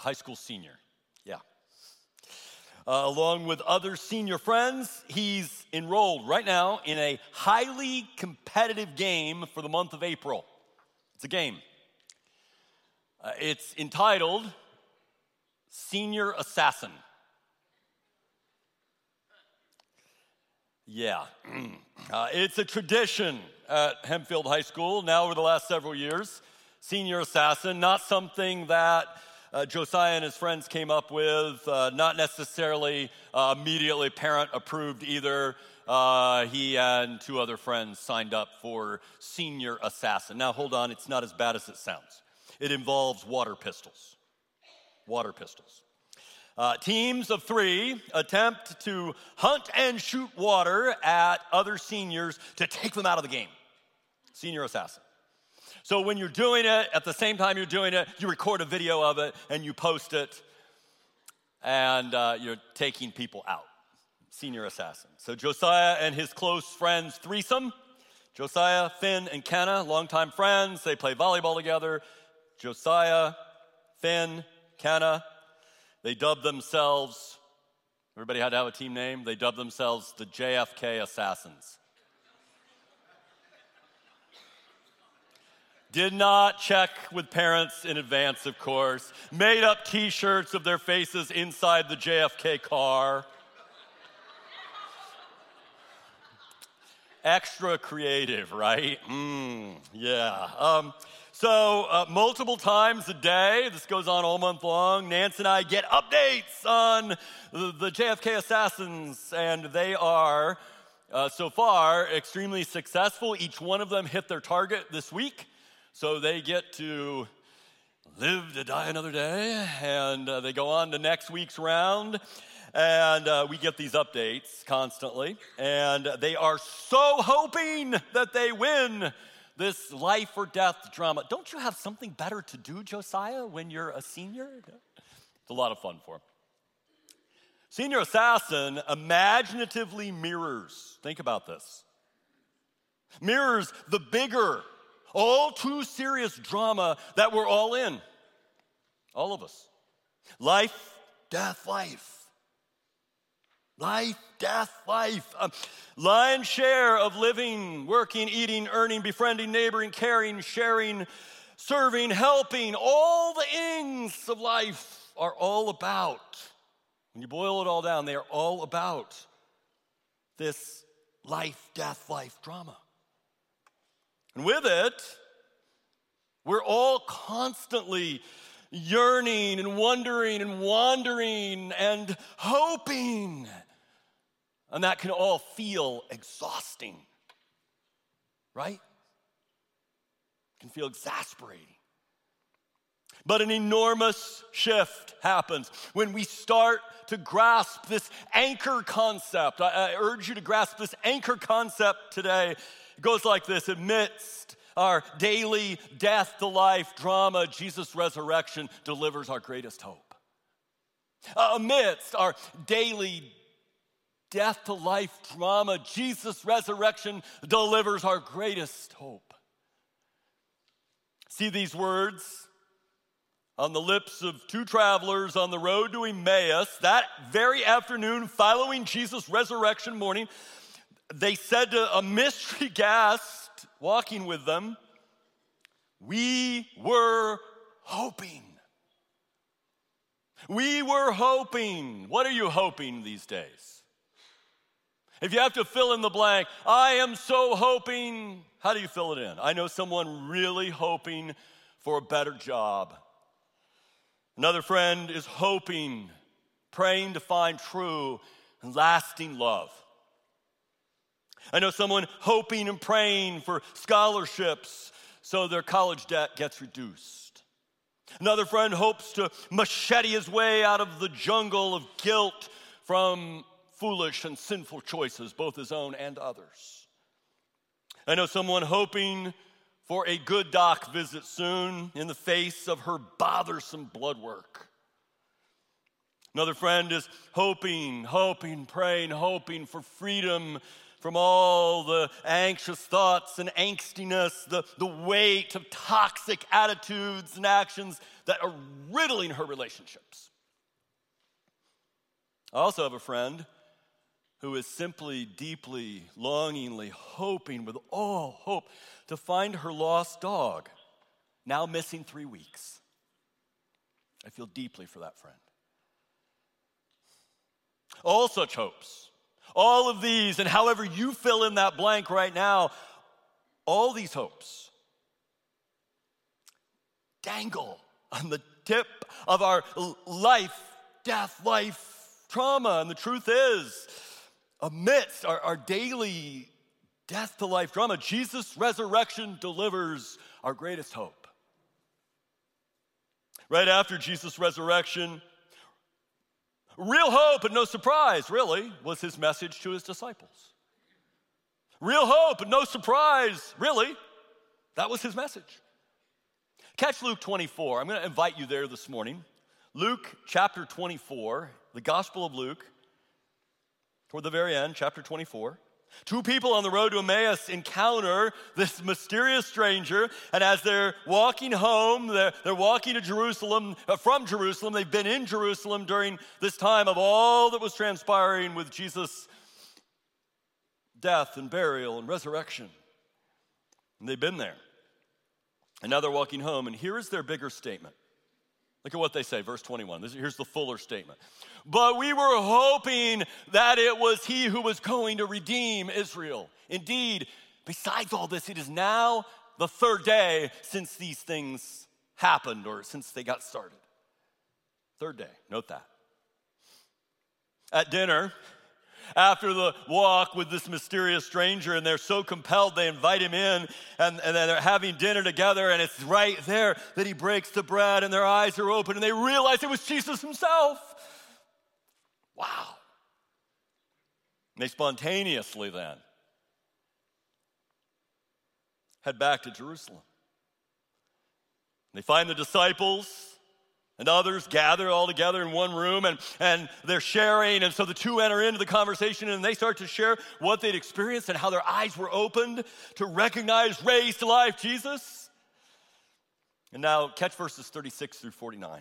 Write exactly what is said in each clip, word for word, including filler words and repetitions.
high school senior. Yeah. Uh, along with other senior friends, he's enrolled right now in a highly competitive game for the month of April. It's a game. Uh, it's entitled Senior Assassin. Yeah. Uh, it's a tradition at Hempfield High School now over the last several years. Senior Assassin, not something that Uh, Josiah and his friends came up with, uh, not necessarily uh, immediately parent approved either. Uh, he and two other friends signed up for Senior Assassin. Now hold on, it's not as bad as it sounds. It involves water pistols. Water pistols. Uh, teams of three attempt to hunt and shoot water at other seniors to take them out of the game. Senior Assassin. So when you're doing it, at the same time you're doing it, you record a video of it and you post it, and uh, you're taking people out. Senior Assassin. So Josiah and his close friends threesome. Josiah, Finn, and Kenna, longtime friends. They play volleyball together. Josiah, Finn, Kenna. They dubbed themselves, everybody had to have a team name. They dubbed themselves the J F K Assassins. Did not check with parents in advance, of course. Made up t-shirts of their faces inside the J F K car. Extra creative, right? Mm, yeah. Um, so uh, multiple times a day, this goes on all month long, Nance and I get updates on the, the J F K Assassins, and they are, uh, so far, extremely successful. Each one of them hit their target this week. So they get to live to die another day, and uh, they go on to next week's round, and uh, we get these updates constantly, and they are so hoping that they win this life or death drama. Don't you have something better to do, Josiah, when you're a senior? It's a lot of fun for them. Senior Assassin imaginatively mirrors, think about this, mirrors the bigger, all too serious drama that we're all in. All of us. Life, death, life. Life, death, life. Um, lion's share of living, working, eating, earning, befriending, neighboring, caring, sharing, serving, helping. All the ings of life are all about, when you boil it all down, they are all about this life, death, life drama. And with it, we're all constantly yearning and wondering and wandering and hoping. And that can all feel exhausting, right? It can feel exasperating. But an enormous shift happens when we start to grasp this anchor concept. I, I urge you to grasp this anchor concept today. It goes like this: amidst our daily death to life drama, Jesus' resurrection delivers our greatest hope. Uh, amidst our daily death to life drama, Jesus' resurrection delivers our greatest hope. See these words on the lips of two travelers on the road to Emmaus that very afternoon following Jesus' resurrection morning. They said to a mystery guest walking with them, "We were hoping." We were hoping. What are you hoping these days? If you have to fill in the blank, I am so hoping, how do you fill it in? I know someone really hoping for a better job. Another friend is hoping, praying to find true and lasting love. I know someone hoping and praying for scholarships so their college debt gets reduced. Another friend hopes to machete his way out of the jungle of guilt from foolish and sinful choices, both his own and others. I know someone hoping for a good doc visit soon in the face of her bothersome blood work. Another friend is hoping, hoping, praying, hoping for freedom from all the anxious thoughts and angstiness, the, the weight of toxic attitudes and actions that are riddling her relationships. I also have a friend who is simply, deeply, longingly hoping with all hope to find her lost dog, now missing three weeks. I feel deeply for that friend. All such hopes, all of these, and however you fill in that blank right now, all these hopes dangle on the tip of our life, death, life, trauma. And the truth is, amidst our, our daily death to life drama, Jesus' resurrection delivers our greatest hope. Right after Jesus' resurrection, real hope and no surprise, really, was his message to his disciples. Real hope and no surprise, really, that was his message. Catch Luke twenty-four. I'm going to invite you there this morning. Luke chapter twenty-four, the Gospel of Luke, toward the very end, chapter twenty-four. Two people on the road to Emmaus encounter this mysterious stranger, and as they're walking home, they're, they're walking to Jerusalem, uh, from Jerusalem. They've been in Jerusalem during this time of all that was transpiring with Jesus' death and burial and resurrection. And they've been there. And now they're walking home, and here is their bigger statement. Look at what they say, verse twenty-one. This, here's the fuller statement. But we were hoping that it was he who was going to redeem Israel. Indeed, besides all this, it is now the third day since these things happened, or since they got started. Third day, note that. At dinner, after the walk with this mysterious stranger, and they're so compelled, they invite him in, and, and then they're having dinner together, and it's right there that he breaks the bread, and their eyes are open, and they realize it was Jesus himself. Wow. And they spontaneously then head back to Jerusalem. They find the disciples and others gather all together in one room, and, and they're sharing. And so the two enter into the conversation, and they start to share what they'd experienced and how their eyes were opened to recognize raised to life Jesus. And now catch verses thirty-six through forty-nine.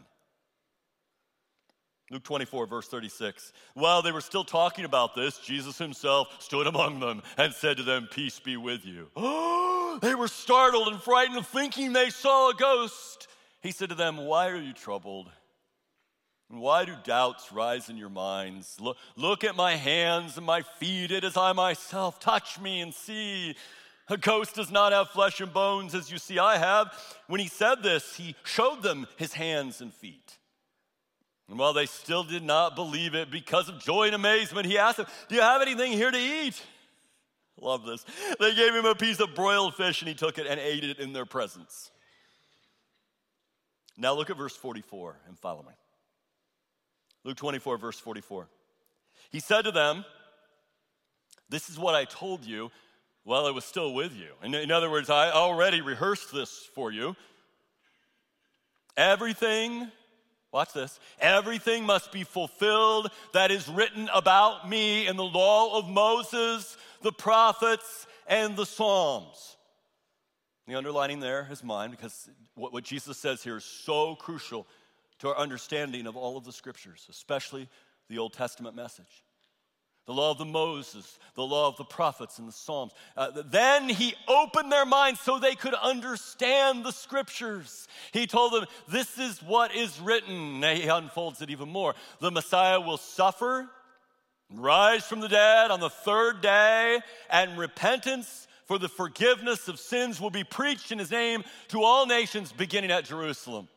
Luke twenty-four, verse thirty-six. While they were still talking about this, Jesus himself stood among them and said to them, "Peace be with you." Oh, they were startled and frightened, thinking they saw a ghost. He said to them, "Why are you troubled? And why do doubts rise in your minds? Look, look at my hands and my feet. It is I myself. Touch me and see. A ghost does not have flesh and bones as you see I have." When he said this, he showed them his hands and feet. And while they still did not believe it, because of joy and amazement, he asked them, "Do you have anything here to eat?" Love this. They gave him a piece of broiled fish, and he took it and ate it in their presence. Now look at verse forty-four and follow me. Luke twenty-four, verse forty-four. He said to them, "This is what I told you while I was still with you." In, in other words, I already rehearsed this for you. Everything, watch this, everything must be fulfilled that is written about me in the law of Moses, the prophets, and the Psalms. The underlining there is mine, because what, what Jesus says here is so crucial to our understanding of all of the scriptures, especially the Old Testament message. The law of the Moses, the law of the prophets, and the Psalms. Uh, then he opened their minds so they could understand the scriptures. He told them, this is what is written. Now he unfolds it even more. The Messiah will suffer, rise from the dead on the third day, and repentance for the forgiveness of sins will be preached in his name to all nations, beginning at Jerusalem.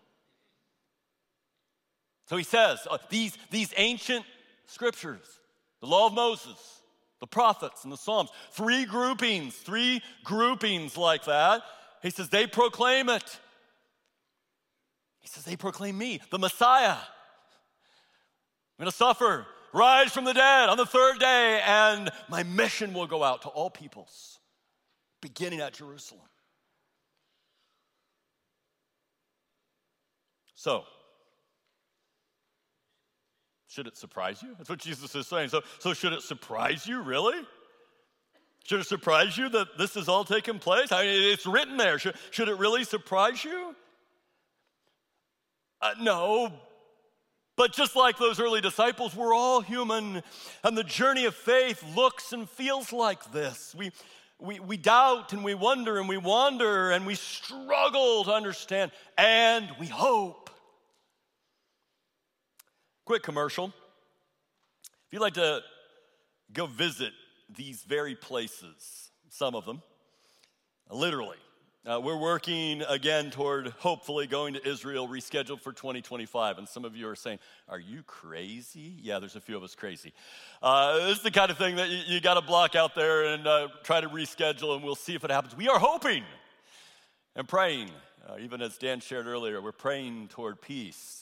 So he says, uh, these, these ancient scriptures, the law of Moses, the prophets, and the Psalms, three groupings, three groupings like that. He says, they proclaim it. He says, they proclaim me, the Messiah. I'm going to suffer, rise from the dead on the third day, and my mission will go out to all peoples, beginning at Jerusalem. So, should it surprise you? That's what Jesus is saying. So, so should it surprise you, really? Should it surprise you that this is all taking place? I mean, it's written there. Should, should it really surprise you? Uh, no. But just like those early disciples, we're all human, and the journey of faith looks and feels like this. We, we, we doubt and we wonder and we wander and we struggle to understand, and we hope. Quick commercial. If you'd like to go visit these very places, some of them, literally, Uh, we're working again toward hopefully going to Israel, rescheduled for twenty twenty-five. And some of you are saying, are you crazy? Yeah, there's a few of us crazy. Uh, this is the kind of thing that you, you got to block out there and uh, try to reschedule, and we'll see if it happens. We are hoping and praying. Uh, even as Dan shared earlier, we're praying toward peace.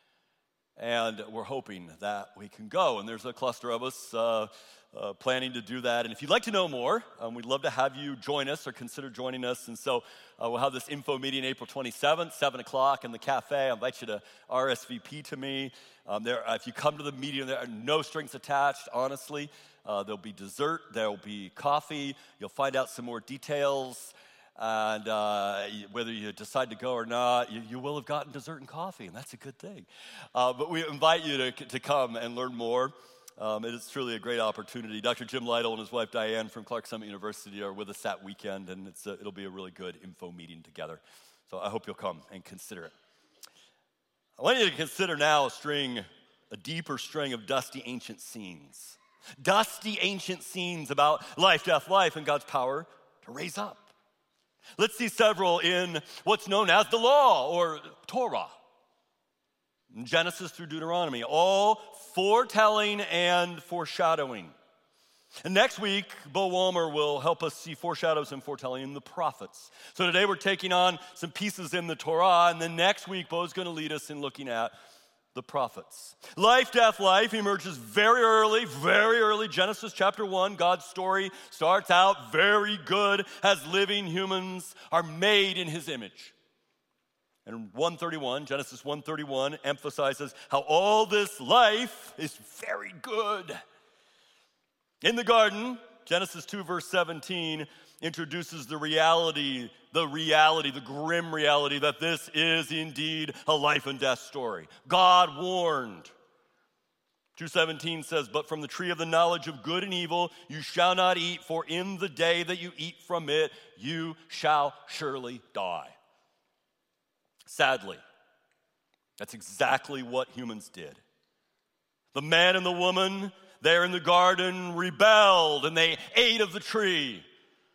And we're hoping that we can go. And there's a cluster of us uh, uh, planning to do that. And if you'd like to know more, um, we'd love to have you join us or consider joining us. And so uh, we'll have this info meeting April twenty-seventh, seven o'clock in the cafe. I invite you to R S V P to me. Um, there, uh, if you come to the meeting, there are no strings attached, honestly. Uh, there'll be dessert. There'll be coffee. You'll find out some more details. And uh, whether you decide to go or not, you, you will have gotten dessert and coffee, and that's a good thing. Uh, but we invite you to, to come and learn more. Um, it is truly a great opportunity. Doctor Jim Lytle and his wife Diane from Clark Summit University are with us that weekend, and it's a, it'll be a really good info meeting together. So I hope you'll come and consider it. I want you to consider now a string, a deeper string of dusty ancient scenes. Dusty ancient scenes about life, death, life, and God's power to raise up. Let's see several in what's known as the law or Torah. Genesis through Deuteronomy, all foretelling and foreshadowing. And next week, Bo Walmer will help us see foreshadows and foretelling in the prophets. So today we're taking on some pieces in the Torah, and then next week Bo's going to lead us in looking at the prophets. Life, death, life emerges very early, very early. Genesis chapter one, God's story starts out very good as living humans are made in his image. And one thirty-one, Genesis one thirty-one emphasizes how all this life is very good. In the garden, Genesis two verse seventeen introduces the reality, the reality, the grim reality that this is indeed a life and death story. God warned. two seventeen says, but from the tree of the knowledge of good and evil you shall not eat, for in the day that you eat from it, you shall surely die. Sadly, that's exactly what humans did. The man and the woman there in the garden rebelled and they ate of the tree.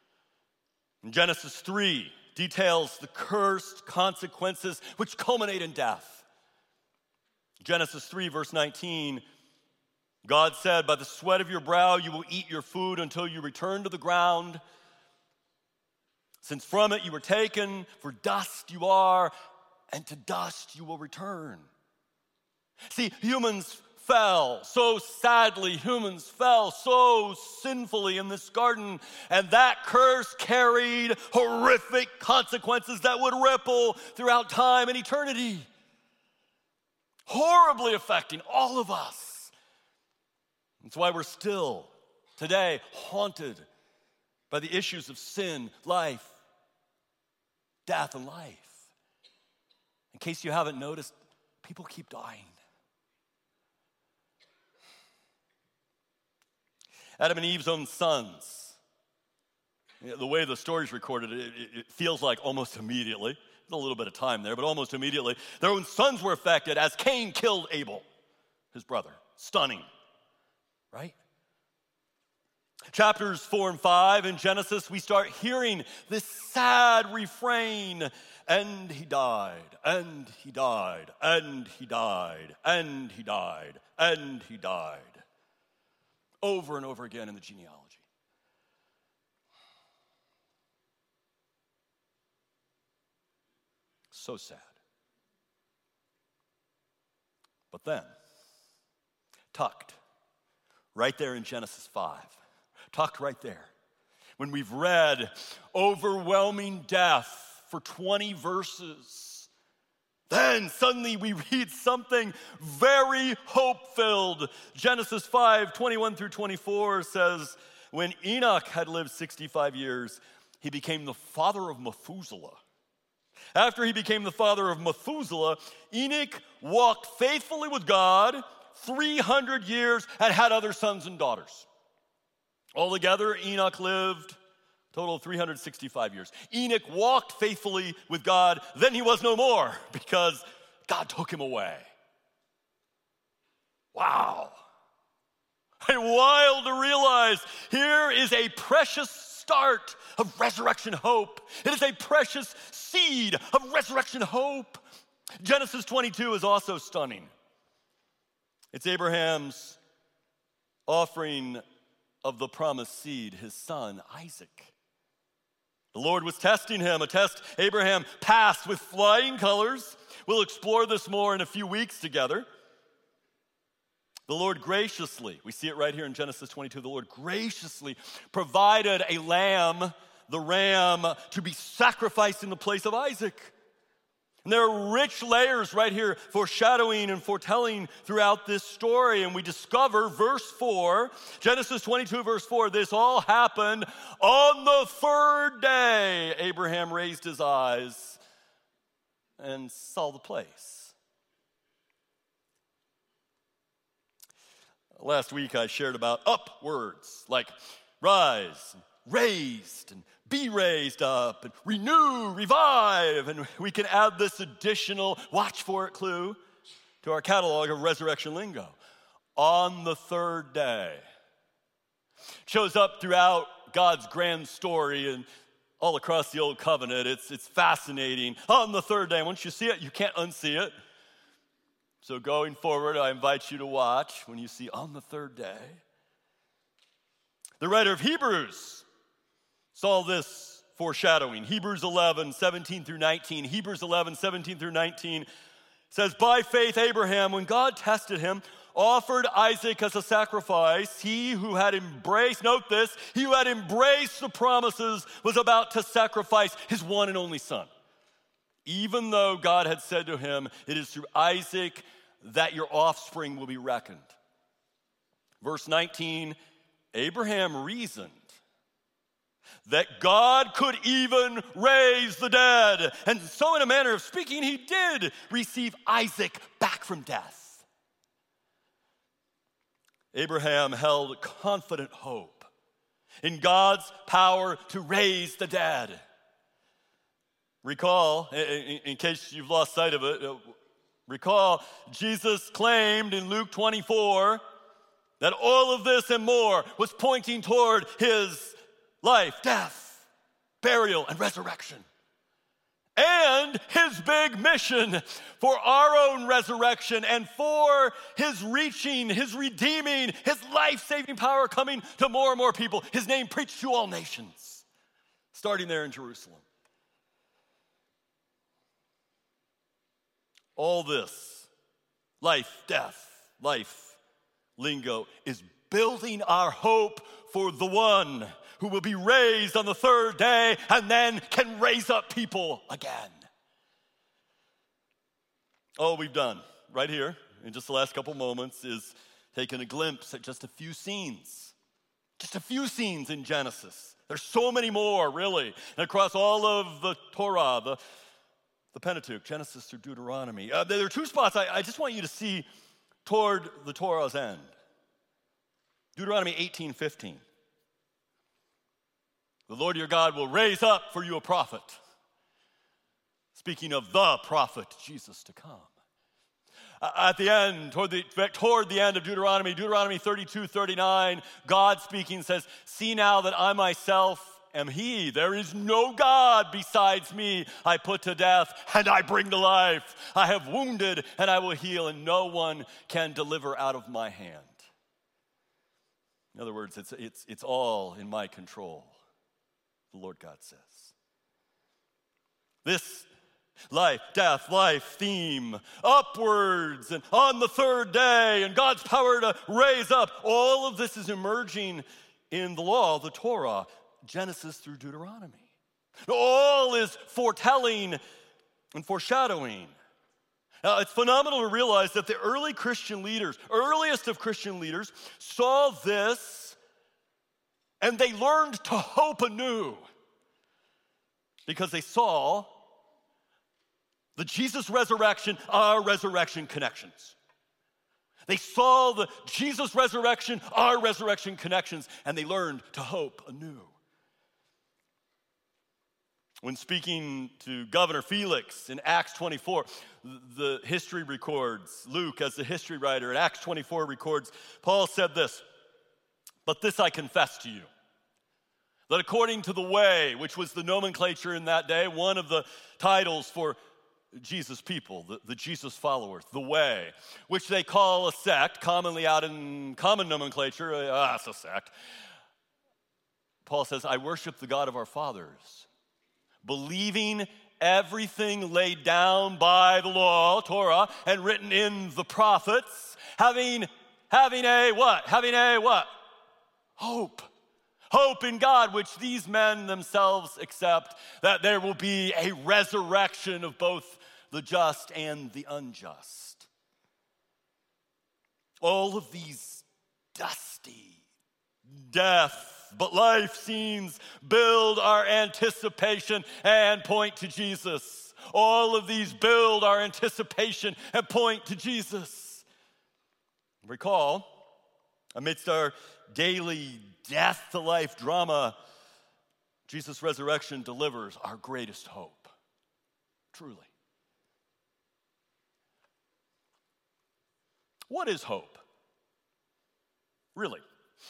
And Genesis three details the cursed consequences which culminate in death. Genesis three verse nineteen, God said, by the sweat of your brow you will eat your food until you return to the ground. Since from it you were taken, for dust you are, and to dust you will return. See, humans fell so sadly, humans fell so sinfully in this garden, and that curse carried horrific consequences that would ripple throughout time and eternity, horribly affecting all of us. That's why we're still today haunted by the issues of sin, life, death, and life. In case you haven't noticed, people keep dying. Adam and Eve's own sons. The way the story's recorded, it, it feels like almost immediately. There's a little bit of time there, but almost immediately, their own sons were affected as Cain killed Abel, his brother. Stunning, right? Chapters four and five in Genesis, we start hearing this sad refrain, and he died, and he died, and he died, and he died, and he died. Over and over again in the genealogy. So sad. But then, tucked right there in Genesis five, tucked right there, when we've read overwhelming death for twenty verses, then suddenly we read something very hope-filled. Genesis five, twenty-one through twenty-four says, when Enoch had lived sixty-five years, he became the father of Methuselah. After he became the father of Methuselah, Enoch walked faithfully with God three hundred years and had other sons and daughters. Altogether, Enoch lived a total of three hundred sixty-five years. Enoch walked faithfully with God, then he was no more because God took him away. Wow. And wild to realize here is a precious start of resurrection hope. It is a precious seed of resurrection hope. Genesis twenty-two is also stunning. It's Abraham's offering of the promised seed, his son Isaac. The Lord was testing him, a test Abraham passed with flying colors. We'll explore this more in a few weeks together. The Lord graciously, we see it right here in Genesis twenty-two, the Lord graciously provided a lamb, the ram, to be sacrificed in the place of Isaac. And there are rich layers right here foreshadowing and foretelling throughout this story. And we discover verse four, Genesis twenty-two, verse four, this all happened on the third day. Abraham raised his eyes and saw the place. Last week I shared about up words like rise, raised, and be raised up, and renew, revive, and we can add this additional watch for it clue to our catalog of resurrection lingo. On the third day. Shows up throughout God's grand story and all across the Old Covenant. It's, it's fascinating. On the third day. Once you see it, you can't unsee it. So going forward, I invite you to watch when you see on the third day. The writer of Hebrews saw this foreshadowing. Hebrews eleven, seventeen through nineteen. Hebrews eleven, seventeen through nineteen says, by faith Abraham, when God tested him, offered Isaac as a sacrifice. He who had embraced, note this, he who had embraced the promises was about to sacrifice his one and only son. Even though God had said to him, it is through Isaac that your offspring will be reckoned. Verse nineteen, Abraham reasoned that God could even raise the dead. And so in a manner of speaking, he did receive Isaac back from death. Abraham held confident hope in God's power to raise the dead. Recall, in case you've lost sight of it, recall Jesus claimed in Luke twenty-four that all of this and more was pointing toward his life, death, burial, and resurrection. And his big mission for our own resurrection and for his reaching, his redeeming, his life-saving power coming to more and more people. His name preached to all nations, starting there in Jerusalem. All this, life, death, life, lingo, is building our hope for the one who will be raised on the third day and then can raise up people again. All we've done right here in just the last couple moments is taken a glimpse at just a few scenes. Just a few scenes in Genesis. There's so many more, really. And across all of the Torah, the, the Pentateuch, Genesis through Deuteronomy. Uh, there are two spots I, I just want you to see toward the Torah's end. Deuteronomy eighteen fifteen. The Lord your God will raise up for you a prophet. Speaking of the prophet, Jesus to come. Uh, at the end, toward the, toward the end of Deuteronomy, Deuteronomy thirty-two thirty-nine, God speaking says, see now that I myself am he. There is no God besides me. I put to death and I bring to life. I have wounded and I will heal, and no one can deliver out of my hand. In other words, it's, it's, it's all in my control. The Lord God says. This life, death, life theme, upwards and on the third day, and God's power to raise up, all of this is emerging in the law, the Torah, Genesis through Deuteronomy. All is foretelling and foreshadowing. Now, it's phenomenal to realize that the early Christian leaders, earliest of Christian leaders, saw this And they learned to hope anew because they saw the Jesus resurrection, our resurrection connections. They saw the Jesus resurrection, our resurrection connections, and they learned to hope anew. When speaking to Governor Felix in Acts twenty-four, the history records, Luke as the history writer in Acts twenty-four records, Paul said this, "But this I confess to you, that according to the way," which was the nomenclature in that day, one of the titles for Jesus people, the, the Jesus followers, the way, which they call a sect, commonly out in common nomenclature, ah, it's a sect. Paul says, "I worship the God of our fathers, believing everything laid down by the law, Torah, and written in the prophets, having, having a what? Having a what? Hope. Hope in God, which these men themselves accept, that there will be a resurrection of both the just and the unjust." All of these dusty, death, but life scenes build our anticipation and point to Jesus. All of these build our anticipation and point to Jesus. Recall, amidst our daily death-to-life drama, Jesus' resurrection delivers our greatest hope, truly. What is hope? Really?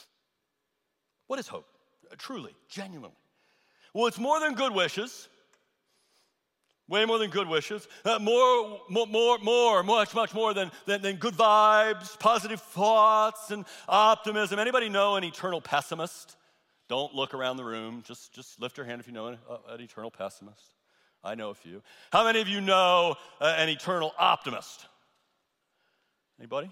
What is hope? Truly, genuinely. Well, it's more than good wishes. Way more than good wishes. Uh, more, more, more, more, much, much more than, than, than good vibes, positive thoughts, and optimism. Anybody know an eternal pessimist? Don't look around the room. Just, just lift your hand if you know an, uh, an eternal pessimist. I know a few. How many of you know uh, an eternal optimist? Anybody?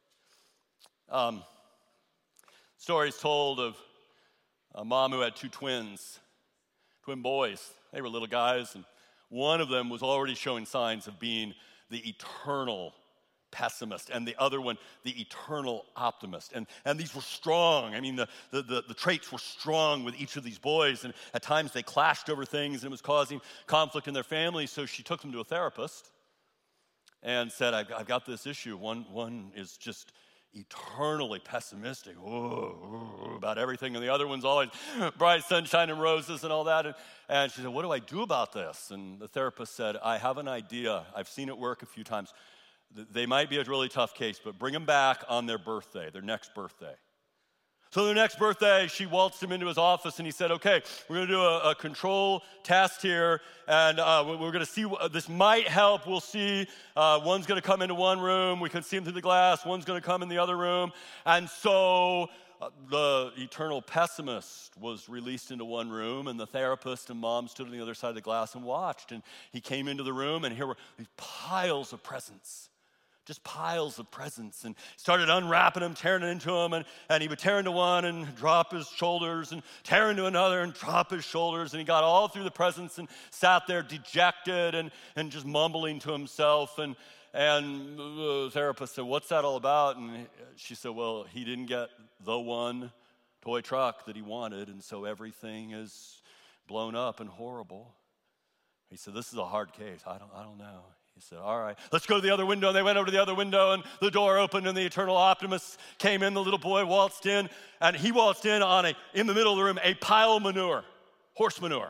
Um, stories told of a mom who had two twins, twin boys. They were little guys, and one of them was already showing signs of being the eternal pessimist, and the other one, the eternal optimist. And, and these were strong. I mean, the, the, the, the traits were strong with each of these boys, and at times they clashed over things, and it was causing conflict in their family, so she took them to a therapist and said, I've, I've got this issue. One, one is just eternally pessimistic whoa, about everything, and the other one's always bright sunshine and roses and all that. And, and she said, what do I do about this? And the therapist said, I have an idea. I've seen it work a few times. They might be a really tough case, but bring them back on their birthday, their next birthday. So their next birthday, she waltzed him into his office, and he said, okay, we're going to do a, a control test here, and uh, we're going to see, this might help. We'll see. Uh, one's going to come into one room. We can see him through the glass. One's going to come in the other room. And so uh, the eternal pessimist was released into one room, and the therapist and mom stood on the other side of the glass and watched. And he came into the room, and here were these piles of presents. Just piles of presents, and started unwrapping them, tearing it into them, and, and he would tear into one and drop his shoulders, and tear into another and drop his shoulders, and he got all through the presents and sat there dejected and, and just mumbling to himself, and, and the therapist said, what's that all about? And she said, well, he didn't get the one toy truck that he wanted, and so everything is blown up and horrible. He said, this is a hard case. I don't, I don't know. He said, all right, let's go to the other window. They went over to the other window, and the door opened, and the eternal optimist came in. The little boy waltzed in, and he waltzed in on a, in the middle of the room, a pile of manure, horse manure.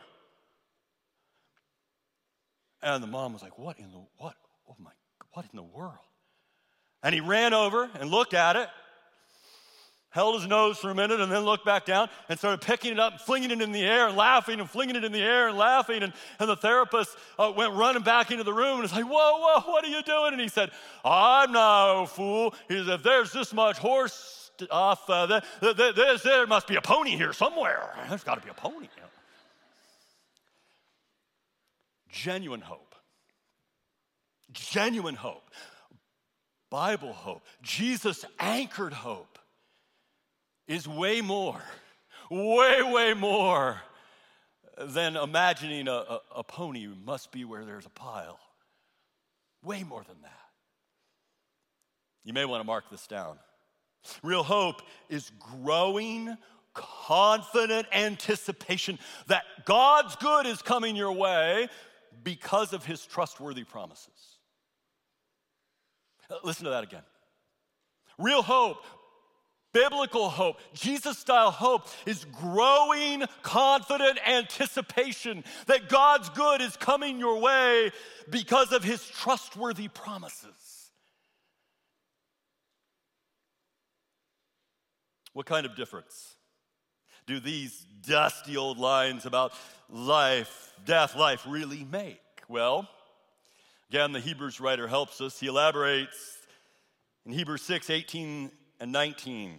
And the mom was like, what in the, what, oh my, what in the world? And he ran over and looked at it, held his nose for a minute, and then looked back down and started picking it up and flinging it in the air and laughing and flinging it in the air and laughing. And, and the therapist uh, went running back into the room and was like, whoa, whoa, what are you doing? And he said, I'm no fool. He said, if there's this much horse stuff, uh, there, there, there, there must be a pony here somewhere. There's got to be a pony. You know? Genuine hope. Genuine hope. Bible hope. Jesus anchored hope is way more, way, way more than imagining a, a, a pony must be where there's a pile. Way more than that. You may want to mark this down. Real hope is growing confident anticipation that God's good is coming your way because of his trustworthy promises. Listen to that again. Real hope, biblical hope, Jesus-style hope is growing confident anticipation that God's good is coming your way because of his trustworthy promises. What kind of difference do these dusty old lines about life, death, life really make? Well, again, the Hebrews writer helps us. He elaborates in Hebrews six, eighteen and nineteen.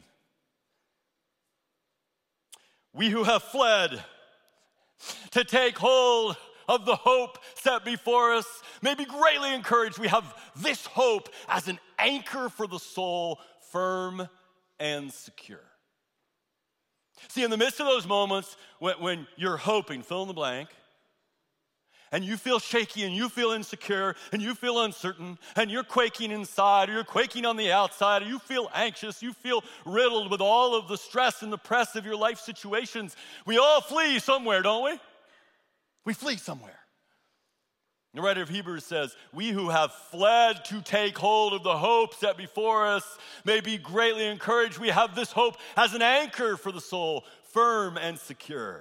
We who have fled to take hold of the hope set before us may be greatly encouraged. We have this hope as an anchor for the soul, firm and secure. See, in the midst of those moments when, when you're hoping, fill in the blank, and you feel shaky and you feel insecure and you feel uncertain and you're quaking inside or you're quaking on the outside or you feel anxious, you feel riddled with all of the stress and the press of your life situations, we all flee somewhere, don't we? We flee somewhere. The writer of Hebrews says, we who have fled to take hold of the hope set before us may be greatly encouraged. We have this hope as an anchor for the soul, firm and secure.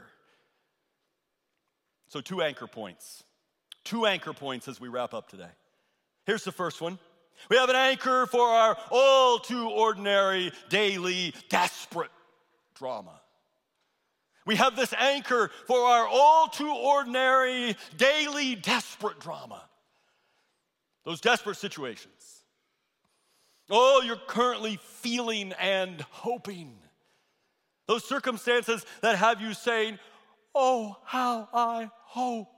So two anchor points. Two anchor points as we wrap up today. Here's the first one. We have an anchor for our all too ordinary, daily, desperate drama. We have this anchor for our all too ordinary, daily, desperate drama. Those desperate situations. Oh, you're currently feeling and hoping. Those circumstances that have you saying, oh, how I hope.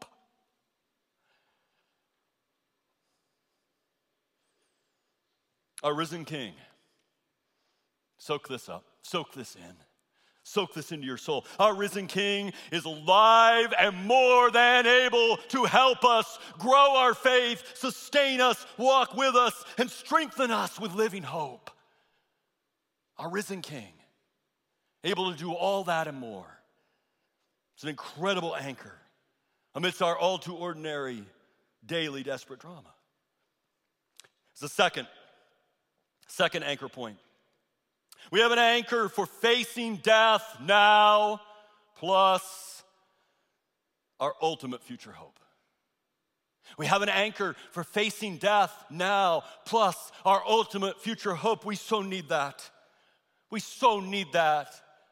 Our risen King. Soak this up. Soak this in. Soak this into your soul. Our risen King is alive and more than able to help us grow our faith, sustain us, walk with us, and strengthen us with living hope. Our risen King, able to do all that and more. It's an incredible anchor amidst our all too ordinary, daily, desperate drama. It's the second, second anchor point. We have an anchor for facing death now, plus our ultimate future hope. We have an anchor for facing death now, plus our ultimate future hope. We so need that. We so need that.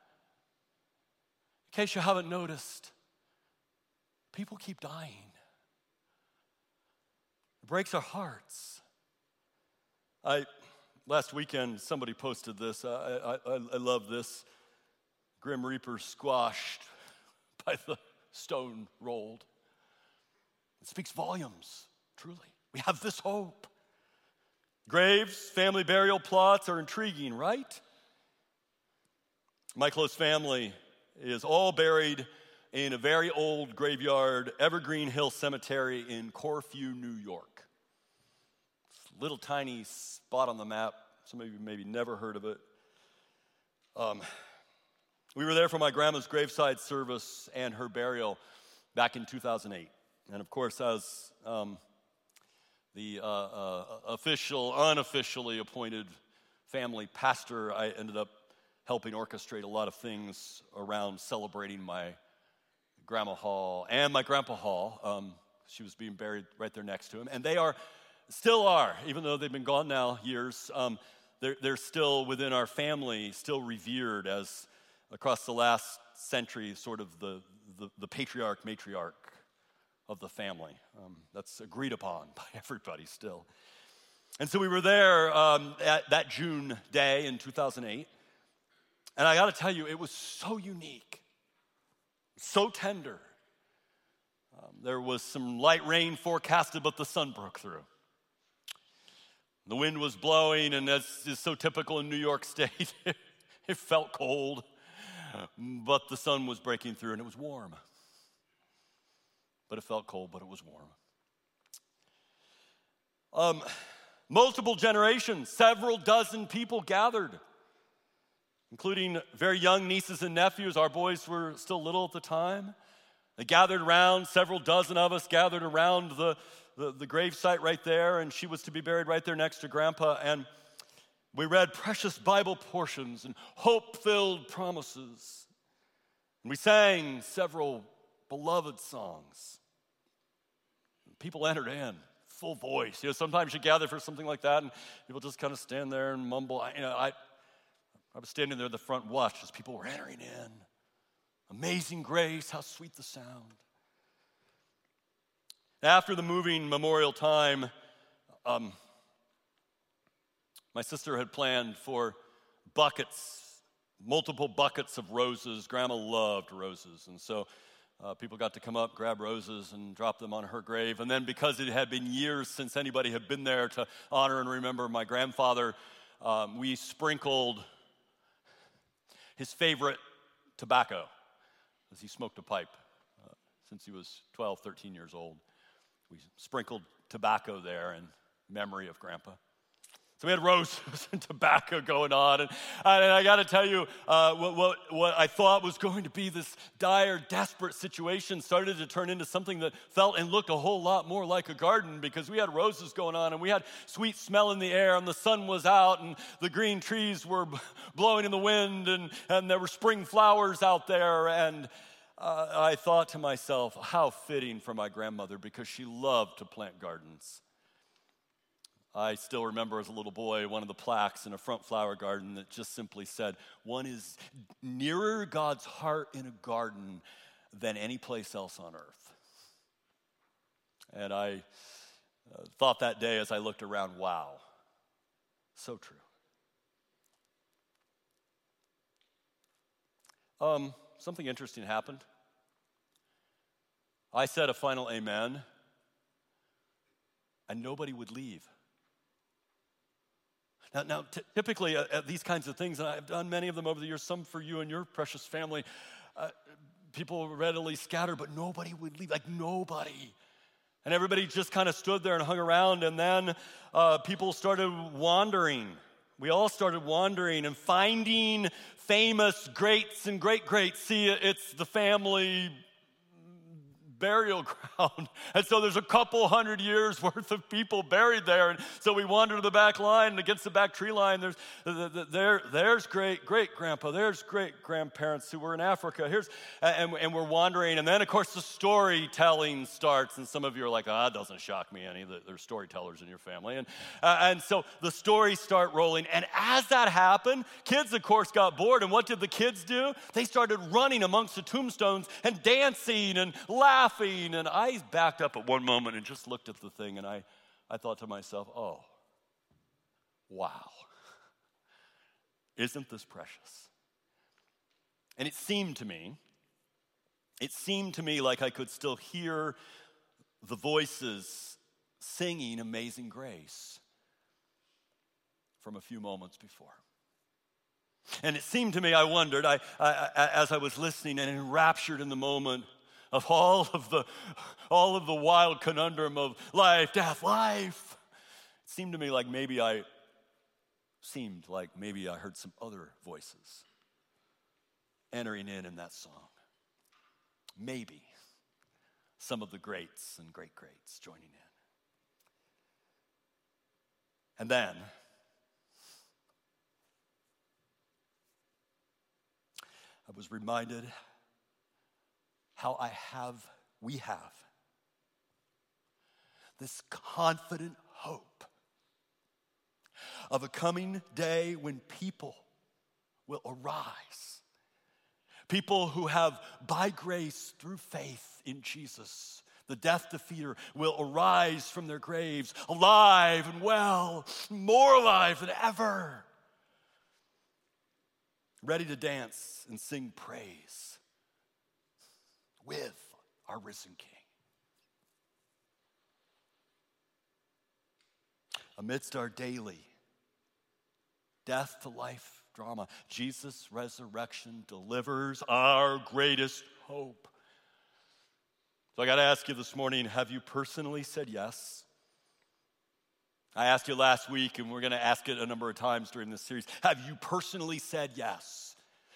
In case you haven't noticed, people keep dying. It breaks our hearts. I... Last weekend, somebody posted this. I, I, I love this. Grim Reaper squashed by the stone rolled. It speaks volumes, truly. We have this hope. Graves, family burial plots are intriguing, right? My close family is all buried in a very old graveyard, Evergreen Hill Cemetery in Corfu, New York. Little tiny spot on the map. Some of you maybe never heard of it. Um, we were there for my grandma's graveside service and her burial back in two thousand eight. And of course, as um, the uh, uh, official, unofficially appointed family pastor, I ended up helping orchestrate a lot of things around celebrating my grandma Hall and my grandpa Hall. Um, she was being buried right there next to him. And they are Still are, even though they've been gone now years, um, they're, they're still within our family, still revered as across the last century, sort of the, the, the patriarch, matriarch of the family. Um, that's agreed upon by everybody still. And so we were there um, at that June day in two thousand eight. And I got to tell you, it was so unique, so tender. Um, there was some light rain forecasted, but the sun broke through. The wind was blowing, and that's is so typical in New York State. It felt cold, but the sun was breaking through, and it was warm. But it felt cold, but it was warm. Um, multiple generations, several dozen people gathered. including very young nieces and nephews. Our boys were still little at the time. They gathered around, several dozen of us gathered around the, the, the grave site right there, and she was to be buried right there next to Grandpa. And we read precious Bible portions and hope-filled promises. And we sang several beloved songs. People entered in, full voice. You know, sometimes you gather for something like that, and people just kind of stand there and mumble. I, you know, I, I was standing there at the front watch as people were entering in. Amazing grace, how sweet the sound. After the moving memorial time, um, my sister had planned for buckets, multiple buckets of roses. Grandma loved roses, and so uh, people got to come up, grab roses, and drop them on her grave. And then because it had been years since anybody had been there to honor and remember my grandfather, um, we sprinkled his favorite tobacco, as he smoked a pipe uh, since he was twelve, thirteen years old. We sprinkled tobacco there in memory of Grandpa. So we had roses and tobacco going on. And, and I got to tell you, uh, what, what, what I thought was going to be this dire, desperate situation started to turn into something that felt and looked a whole lot more like a garden, because we had roses going on and we had sweet smell in the air and the sun was out and the green trees were blowing in the wind and, and there were spring flowers out there. And uh, I thought to myself, how fitting for my grandmother, because she loved to plant gardens. I still remember as a little boy one of the plaques in a front flower garden that just simply said, one is nearer God's heart in a garden than any place else on earth. And I uh, thought that day as I looked around, wow, so true. Um, something interesting happened. I said a final amen, and nobody would leave. Now, now t- typically uh, at these kinds of things, and I've done many of them over the years, some for you and your precious family, uh, people readily scatter, but nobody would leave, like nobody. And everybody just kind of stood there and hung around, and then uh, people started wandering. We all started wandering and finding famous greats and great-greats. See, it's the family burial ground. And so there's a couple hundred years worth of people buried there. And so we wander to the back line, and against the back tree line, there's there, there's great great grandpa, there's great grandparents who were in Africa. Here's and, and we're wandering. And then of course the storytelling starts. And some of you are like, ah, oh, it doesn't shock me any. There's storytellers in your family. And uh, and so the stories start rolling. And as that happened, kids of course got bored. And what did the kids do? They started running amongst the tombstones and dancing and laughing. And I backed up at one moment and just looked at the thing, and I, I thought to myself, oh, wow. Isn't this precious? And it seemed to me, it seemed to me like I could still hear the voices singing Amazing Grace from a few moments before. And it seemed to me, I wondered, I, I, I as I was listening and enraptured in the moment, of all of the all of the wild conundrum of life, death, life. It seemed to me like maybe I seemed like maybe I heard some other voices entering in in that song. Maybe some of the greats and great greats joining in. And then I was reminded how I have, we have, this confident hope of a coming day when people will arise. People who have, by grace, through faith in Jesus, the death defeater, will arise from their graves, alive and well, more alive than ever, ready to dance and sing praise with our risen King. Amidst our daily death to life drama, Jesus' resurrection delivers our greatest hope. So I got to ask you this morning, have you personally said yes? I asked you last week, and we're going to ask it a number of times during this series. Have you personally said yes?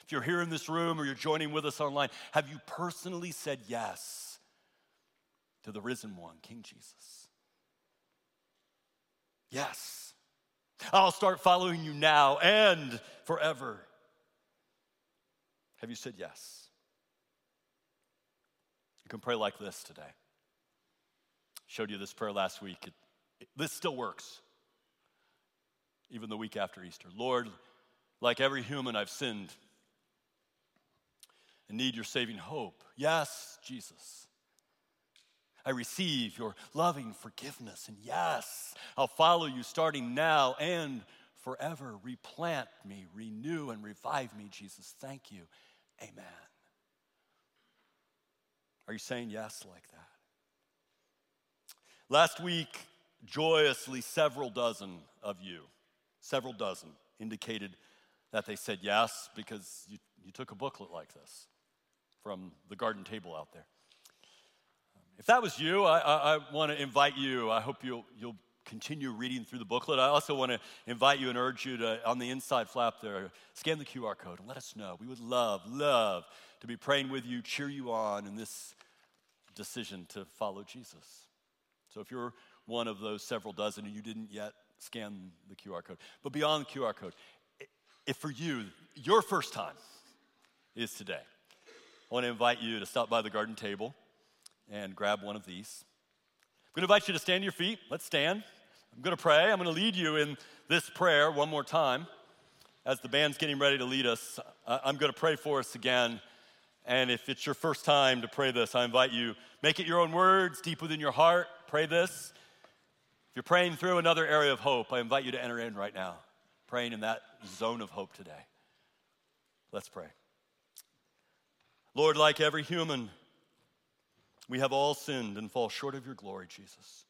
If you're here in this room or you're joining with us online, have you personally said yes to the risen one, King Jesus? Yes. I'll start following you now and forever. Have you said yes? You can pray like this today. Showed you this prayer last week. It, it, this still works, even the week after Easter. Lord, like every human, I've sinned and need your saving hope. Yes, Jesus. I receive your loving forgiveness, and yes, I'll follow you starting now and forever. Replant me, renew, and revive me, Jesus. Thank you. Amen. Are you saying yes like that? Last week, joyously, several dozen of you, several dozen, indicated that they said yes because you, you took a booklet like this from the garden table out there. If that was you, I, I, I want to invite you. I hope you'll, you'll continue reading through the booklet. I also want to invite you and urge you to, on the inside flap there, scan the Q R code and let us know. We would love, love to be praying with you, cheer you on in this decision to follow Jesus. So if you're one of those several dozen and you didn't yet scan the Q R code, but beyond the Q R code, if for you, your first time is today, I want to invite you to stop by the garden table and grab one of these. I'm going to invite you to stand to your feet. Let's stand. I'm going to pray. I'm going to lead you in this prayer one more time. As the band's getting ready to lead us, I'm going to pray for us again. And if it's your first time to pray this, I invite you, make it your own words, deep within your heart. Pray this. If you're praying through another area of hope, I invite you to enter in right now, praying in that zone of hope today. Let's pray. Lord, like every human, we have all sinned and fall short of your glory, Jesus.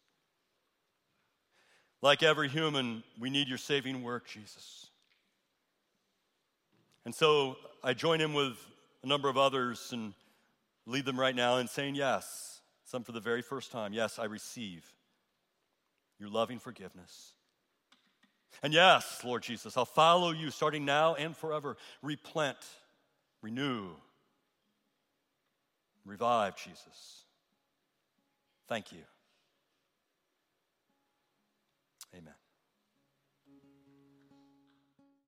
Like every human, we need your saving work, Jesus. And so I join in with a number of others and lead them right now in saying yes, some for the very first time. Yes, I receive your loving forgiveness. And yes, Lord Jesus, I'll follow you starting now and forever. Replant, renew, revive, Jesus. Thank you. Amen.